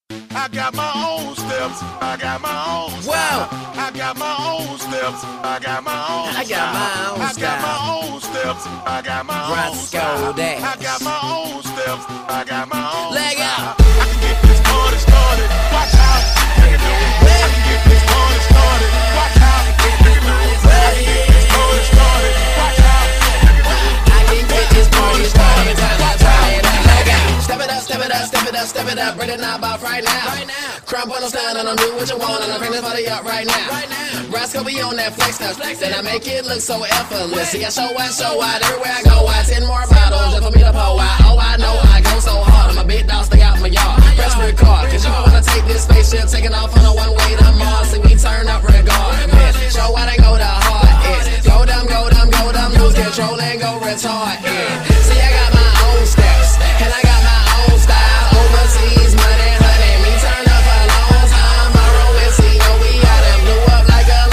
I got my own steps. I got my own style. I got my own steps. I got my own style. I got my own steps. I got my own style. I got my own steps. I got my own style. I can get this party started. Watch out. I can get this party started. Watch out. I can get this party started. Watch out. I can get this party started. Step it up, step it up, step it up, step it up. Bring it knob off right now. Crump on the stand and I'm do what you want and I'm bring this party up right now. Roscoe be on that flex now. Then I make it look so effortless. See I show out everywhere I go. I 10 more bottles just for me to pour out. Oh I know I go so hard. I'm a big dog, stay out my yard. Press record, cause you wanna take this spaceship, taking off on a one-way to Mars. See we turn up regardless. Show out and go to heart. Go dumb, go dumb, go dumb. Lose control and go retard. See I got my own steps and I got my own style. Overseas money, honey, me turn up a long time. I roll with CEO, we out and blew up like a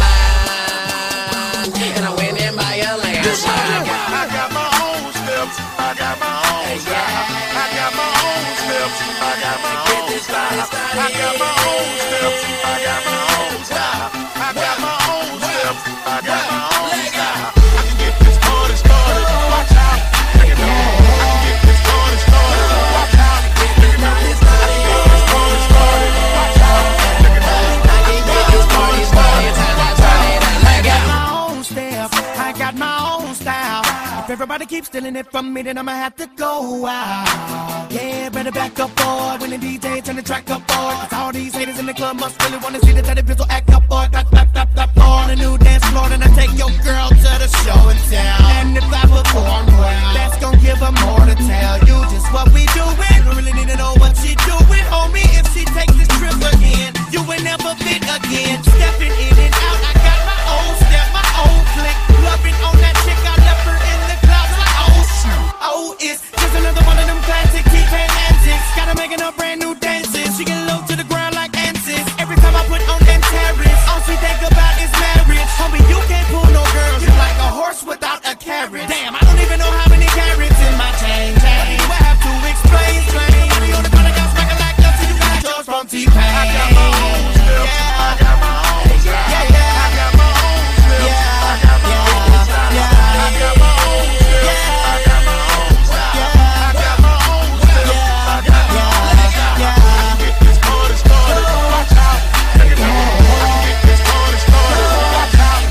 landmine. And I went in by a landmine. I got my own steps. I got my own style. I got my own steps. I got my own style. I got my own steps. I got my own style. I got my own steps. I got my own style. I can get this party started. Watch out. I can get this party started. Watch out. I can get this party started. Watch out. I can get this party started. I got my own steps, I got my own style. If everybody keeps stealing it from me, then I'ma have to go out. Yeah, better back up, boy. When the DJ turn the track up, boy. Cause all these haters in the club must really wanna see the teddy pistol act up, boy. Clap, clap, clap, clap, on a new dance floor. Then I take your girl to the show and tell. And if I perform well, that's gon' give her more to tell. You just what we doing. Don't really need to know what she doing, homie. If she takes this trip again, you will never fit again. Stepping in and out, I got my own step, my own click. Loving on that chick, I left her in the clouds like, oh, shoot. Oh, it's just another one of them classic T-Pain antics. Gotta make her brand new dances. She get low to the ground like antics. Every time I put on them terrorists, all she think about is marriage. Homie, you can't pull no girls. You're like a horse without a carriage. Damn, I don't even know how many carrots in my chain. I have to explain. I be on the front of guys smacking like us, so you got yours from T-Pain. I got my own steps. I got my own style. I got my own steps. I got my own style. I got my own steps. I got my own style. I got my own steps. I got my own style. I can get this party started. Watch out. I can get this party started. Watch out.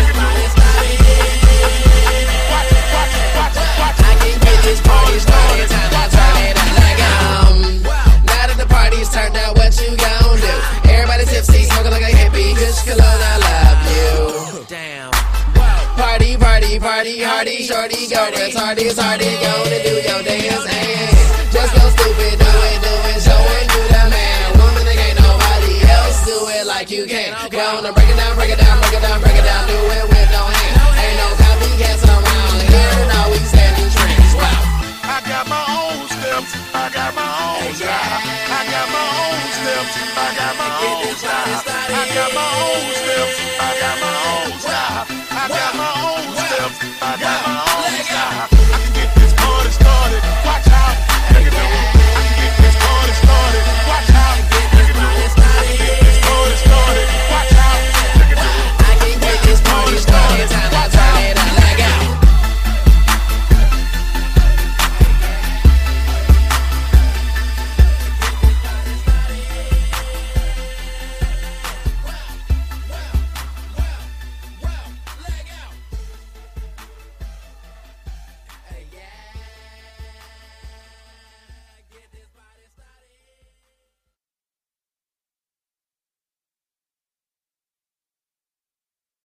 I can get this party started. Now that the party's turned out, what you gon' do? Everybody tipsy, smoking like a hippie. Kush cologne, I love you. Damn. Party, party, party, hardy, shorty, go, it's hardy, gonna do your dance.